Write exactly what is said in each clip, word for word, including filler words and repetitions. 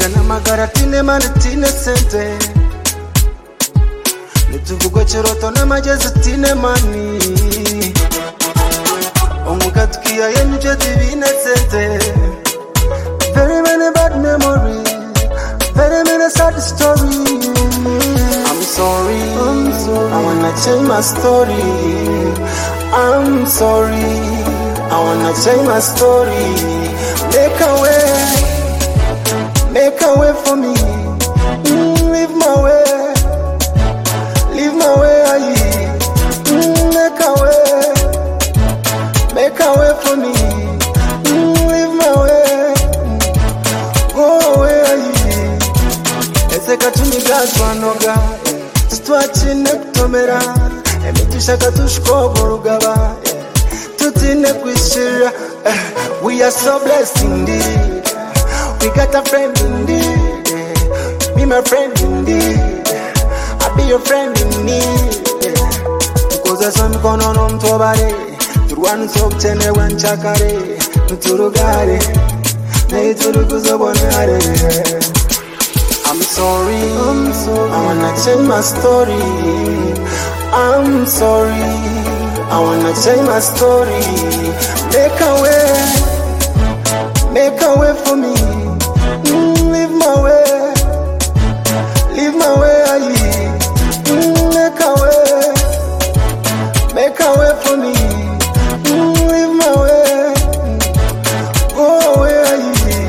namagara tine mani tine sente nituvugo chiroto namajezi tine mani omukatukia yenuje divine sente. Very many bad memories, very many sad stories. I'm sorry, I'm sorry, I wanna change my story. I'm sorry, I wanna change my story. Make a way, make a way for me. Mm, leave my way, leave my way, aye. Mm, make a way, make a way for me. Mm, leave my way, go away, aye. Eseka tumigatwa noga, stwachine kutomera. Emitishaka tushkobo rugaba, tutine kwishira. We are so blessed indeed. We got a friend indeed. Be my friend indeed. I'll be your friend in need. Because there's some going on on Tobare. Turwan sok chene wan chakare. Turugare. Nay turuguzabonare. I'm sorry, I'm sorry, I wanna change my story. I'm sorry, I wanna change my story. Make a way, make a way for me. Mm, leave my way, leave my way, aye. Mm, make a way, make a way for me. Mm, leave my way, go away, aye.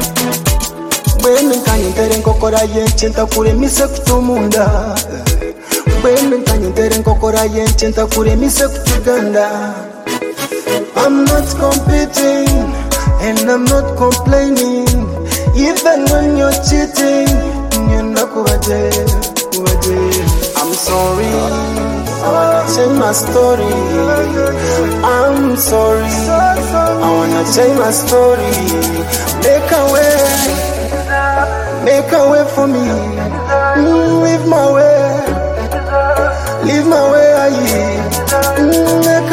When can you tell Kokora yen chenta kure mise kutumunda. When can you tell Kokora yen chenta kure mise kutuganda. I'm not competing and I'm not complaining. Even when you're cheating, you're not kuwaje, kuwaje. I'm sorry, I wanna change my story. I'm sorry, I wanna change my story. Make a way, make a way for me. Mm, leave my way, leave my way, aye. Mm, make